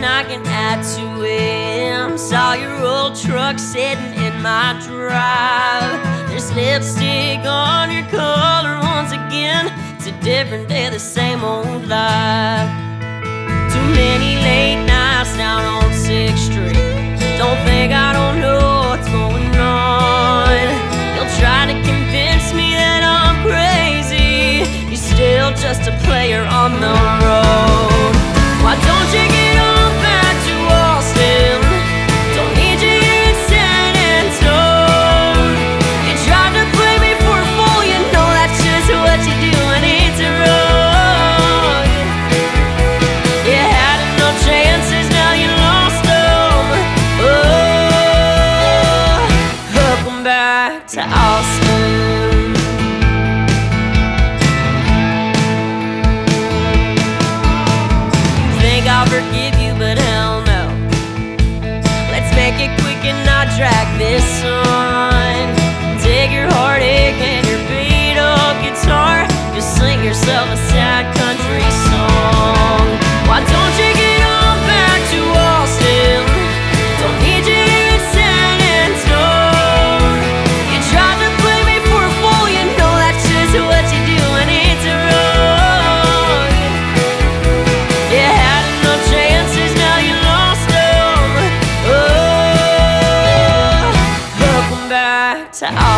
knocking at 2 a.m. Saw your old truck sitting in my drive. There's lipstick on your collar once again. It's a different day, the same old life. Too many late nights down on 6th Street. Don't think I don't know what's going on. You'll try to convince me that I'm crazy. You're still just a player on the road. Why don't you get on back to Austin? Don't need you here in San Antonio. You tried to play me for a fool, you know that's just what you do and it's wrong. You had enough chances, now you lost them. Oh, welcome back to Austin. I'll forgive you, but hell no. Let's make it quick and not drag this on. Take your heartache and your beat up guitar. Just sing yourself a sad country song. Why don't you get on back to Austin? Don't need you here in San Antonio. You tried to play me for a fool, you know that's just what you do and it's wrong. Yeah. Chances, now you lost them. Oh, welcome back to